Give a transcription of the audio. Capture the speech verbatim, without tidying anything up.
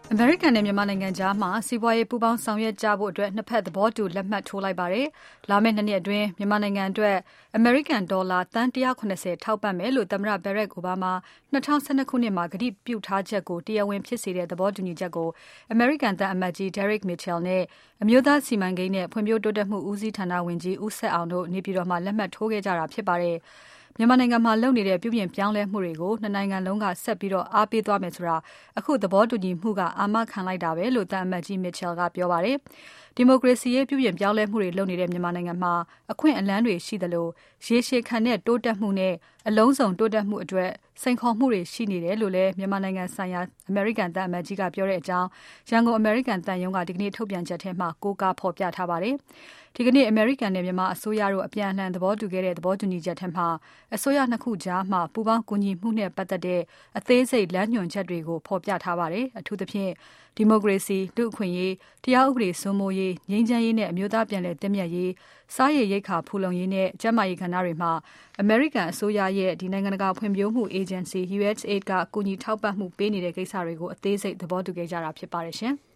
အမေရိကန်နဲ့မြန်မာနိုင်ငံကြားမှာစီးပွားရေးပူးပေါင်းဆောင်ရွက်ကြဖို့အတွက်နှစ်ဖက်သဘောတူလက်မှတ်ထိုးလိုက်ပါတယ်။လာမယ့်နှစ်နှစ်အတွင်းမြန်မာနိုင်ငံအတွက်အမေရိကန်ဒေါ်လာသန်းone hundred seventyထောက်ပံ့မယ်လို့သမ္မတ Barack Obama ၂၀၁၂ခုနှစ်မှာကတိပြုထားချက်ကိုတရားဝင်ဖြစ်စေတဲ့သဘောတူညီချက်ကိုအမေရိကန်သံအမတ်ကြီး Derek Mitchell နဲ့အမျိုးသားစီမံကိန်းနဲ့ဖွံ့ဖြိုးတိုးတက်မှုဦးစီးဌာနဝန်ကြီးဦးဆက်အောင်တို့နေပြည်တော်မှာလက်မှတ်ထိုးခဲ့ကြတာဖြစ်ပါတယ်။မြန်မာနိုင်ငံမှာလုပ်နေတဲ့ပြုပြင်ပြောင်းလဲမှုတွေကိုနှစ်နိုင်ငံလုံးကဆက်ပြီးအားပေးသွားမယ်ဆိုတာအခုသဘောတူညီမှုကအာမခံလိုက်တာပဲလို့သံအမတ်ကြီး Mitchell ကပြောပါတယ်။ဒီမိုကရေစီရေးပြုပြင်ပြောင်းလဲမှုတွေလုပ်နေတဲ့မြန်မာနိုင်ငံမှာအခွင့်အလမ်းတွေရှိသလိုရေရှည်ခံတဲ့တိုးတက်မှုနဲ့အလုံးစုံတိုးတက်မှုအတွက်စိန်ခေါ်မှုတွေရှိနေတယ်လို့လည်းမြန်မာနိုင်ငံဆိုင်ရာအမေရိကန်သံအမတ်ကြီးကပြောတဲ့အကြောင်းရန်ကုန်အမေရိကန်သံရုံးကဒီကနေ့ထုတ်ပြန်ချက်ထဲမှာကိုးကားဖော်ပြထားပါတယ်။ဒီကနေ့အမေရိကန်နဲ့မြန်မာအစိုးရတို့အပြန်အလှန်သဘောတူခဲ့တဲ့သဘောတူညီချက်ထဲမှာအစိုးရနှစ်ခုကြားမှာပူးပေါင်းကူညီမှုနဲ့ပတ်သက်တဲ့အသေးစိတ်လမ်းညွှန်ချက်တွေကိုဖော်ပြထားပါတယ်။အထူးသဖြင့်ဒီမိုကရေစီလူ့အခွင့်အရေးတရားဥပဒေစိုးမိုးရေးငြိမ်းချမ်းရေးနဲ့အမျိုးသားပြန်လည်သင့်မြတ်ရေးစားရည်ရိက္ခာဖူလုံရေးနဲ့ကျန်းမာရေးကဏ္ဍတွေမှာအမေရိကန်အစိုးရရဲ့ဒီနိုင်ငံတကာဖွံ့ဖြိုးမှုအေဂျင်စီ U S A I D ကကူညီထောက်ပံ့မှုပေးနေတဲ့ကိစ္စတွေကိုအသေးစိတ်သဘောတူခဲ့ကြတာဖြစ်ပါတယ်ရှင်။